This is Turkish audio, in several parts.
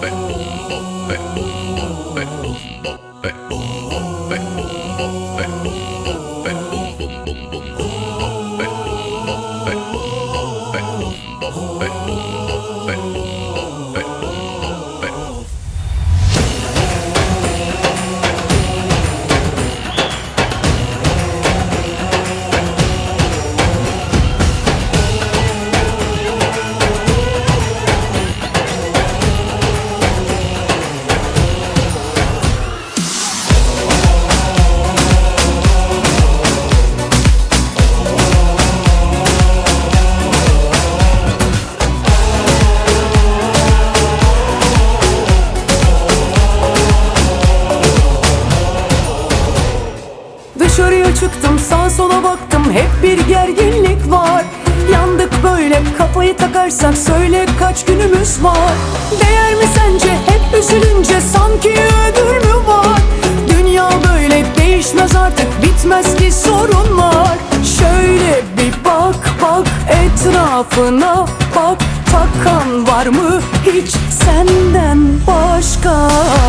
Dışarıya çıktım, sağa sola baktım, hep bir gerginlik var. Yandık böyle, kafayı takarsak söyle kaç günümüz var? Değer mi sence hep üzülünce, sanki ödül mü var? Dünya böyle değişmez artık, bitmez ki sorunlar. Şöyle bir bak bak etrafına bak, takan var mı hiç senden başka?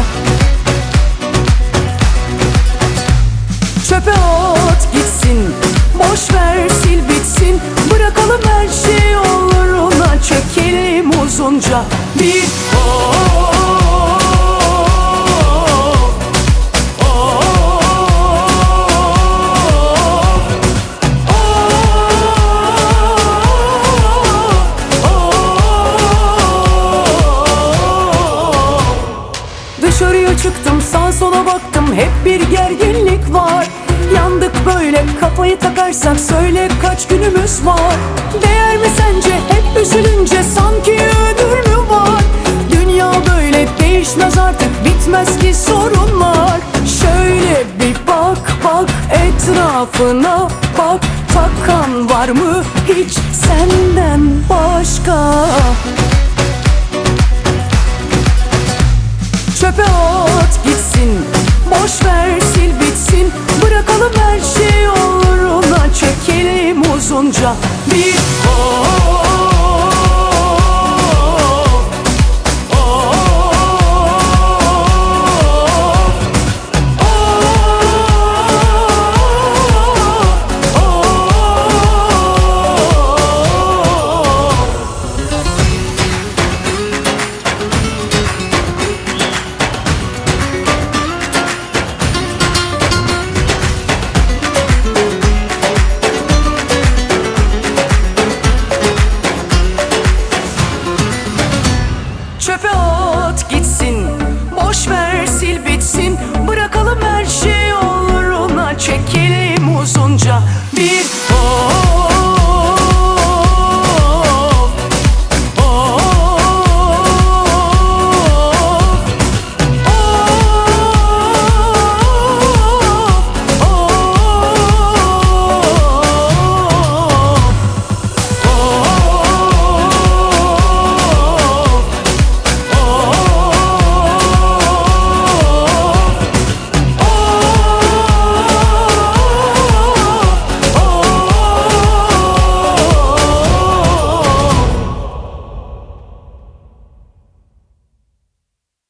Çöpe at gitsin, boş ver sil bitsin, bırakalım her şey yollarına, çökelim uzunca bir Dışarıya çıktım, sağa sola baktım, hep bir gerginlik var. Yandık böyle, kafayı takarsak söyle kaç günümüz var? Değer mi sence hep üzülünce, sanki ödül mü var? Dünya böyle değişmez artık, bitmez ki sorunlar. Şöyle bir bak bak etrafına bak, takan var mı hiç senden başka? Çöpe at gitsin, boş ver sil bitsin, bırakalım her şey yollarına, çekelim uzunca bir Çöpe at gitsin, boş ver sil bitsin,